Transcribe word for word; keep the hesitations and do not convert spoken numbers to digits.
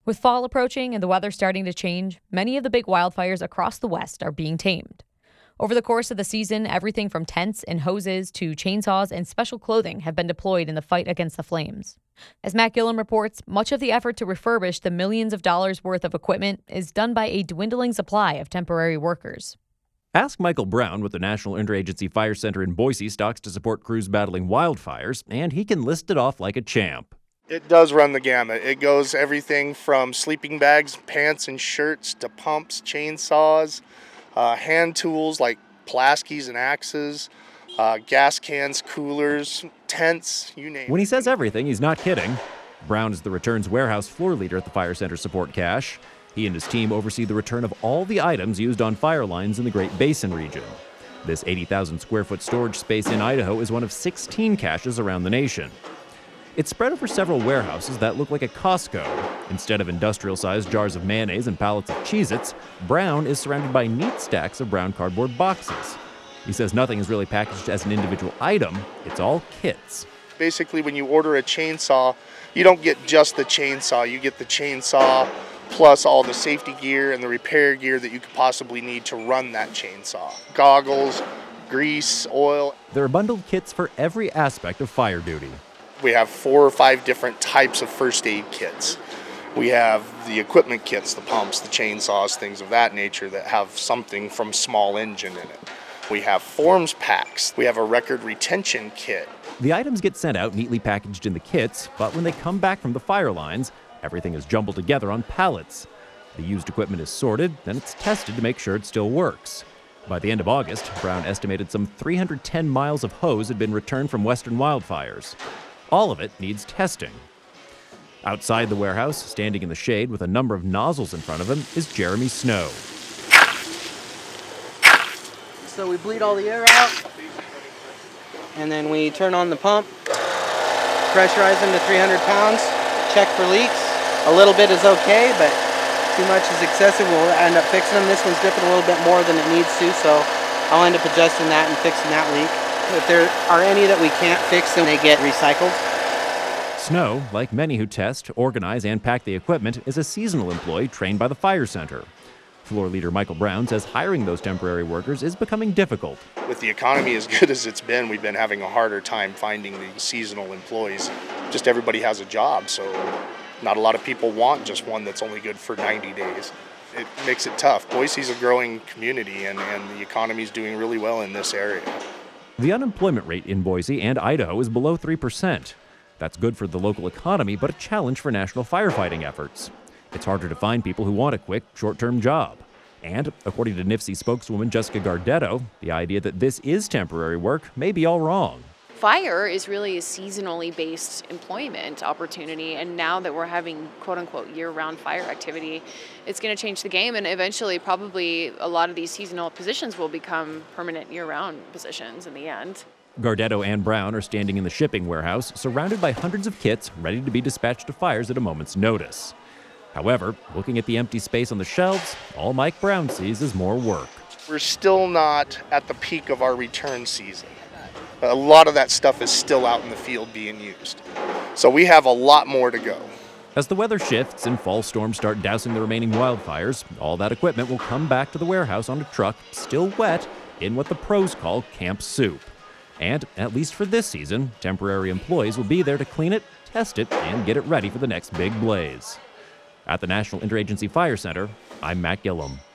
With fall approaching and the weather starting to change, many of the big wildfires across the West are being tamed. Over the course of the season, everything from tents and hoses to chainsaws and special clothing have been deployed in the fight against the flames. As Matt Gillum reports, much of the effort to refurbish the millions of dollars worth of equipment is done by a dwindling supply of temporary workers. Ask Michael Brown what the National Interagency Fire Center in Boise stocks to support crews battling wildfires, and he can list it off like a champ. It does run the gamut. It goes everything from sleeping bags, pants, and shirts to pumps, chainsaws, uh, hand tools like Pulaskis and axes, uh, gas cans, coolers, tents, you name it. When he says everything, he's not kidding. Brown is the returns warehouse floor leader at the Fire Center Support Cache. He and his team oversee the return of all the items used on fire lines in the Great Basin region. This eighty thousand square foot storage space in Idaho is one of sixteen caches around the nation. It's spread over several warehouses that look like a Costco. Instead of industrial-sized jars of mayonnaise and pallets of Cheez-Its, Brown is surrounded by neat stacks of brown cardboard boxes. He says nothing is really packaged as an individual item. It's all kits. Basically, when you order a chainsaw, you don't get just the chainsaw. You get the chainsaw plus all the safety gear and the repair gear that you could possibly need to run that chainsaw. Goggles, grease, oil. There are bundled kits for every aspect of fire duty. We have four or five different types of first aid kits. We have the equipment kits, the pumps, the chainsaws, things of that nature that have something from small engine in it. We have forms packs. We have a record retention kit. The items get sent out neatly packaged in the kits, but when they come back from the fire lines, everything is jumbled together on pallets. The used equipment is sorted, then it's tested to make sure it still works. By the end of August, Brown estimated some three hundred ten miles of hose had been returned from western wildfires. All of it needs testing. Outside the warehouse, standing in the shade with a number of nozzles in front of him, is Jeremy Snow. So we bleed all the air out, and then we turn on the pump, pressurize them to three hundred pounds, check for leaks. A little bit is okay, but too much is excessive. We'll end up fixing them. This one's dripping a little bit more than it needs to, so I'll end up adjusting that and fixing that leak. If there are any that we can't fix, then they get recycled. Snow, like many who test, organize, and pack the equipment, is a seasonal employee trained by the Fire Center. Floor leader Michael Brown says hiring those temporary workers is becoming difficult. With the economy as good as it's been, we've been having a harder time finding the seasonal employees. Just everybody has a job, so not a lot of people want just one that's only good for ninety days. It makes it tough. Boise's a growing community, and, and the economy's doing really well in this area. The unemployment rate in Boise and Idaho is below three percent. That's good for the local economy, but a challenge for national firefighting efforts. It's harder to find people who want a quick, short-term job. And, according to N I F C spokeswoman Jessica Gardetto, the idea that this is temporary work may be all wrong. Fire is really a seasonally based employment opportunity, and now that we're having quote-unquote year-round fire activity, it's going to change the game, and eventually probably a lot of these seasonal positions will become permanent year-round positions in the end. Gardetto and Brown are standing in the shipping warehouse, surrounded by hundreds of kits ready to be dispatched to fires at a moment's notice. However, looking at the empty space on the shelves, all Mike Brown sees is more work. We're still not at the peak of our return season. A lot of that stuff is still out in the field being used. So we have a lot more to go. As the weather shifts and fall storms start dousing the remaining wildfires, all that equipment will come back to the warehouse on a truck, still wet, in what the pros call Camp Soup. And, at least for this season, temporary employees will be there to clean it, test it, and get it ready for the next big blaze. At the National Interagency Fire Center, I'm Matt Gillum.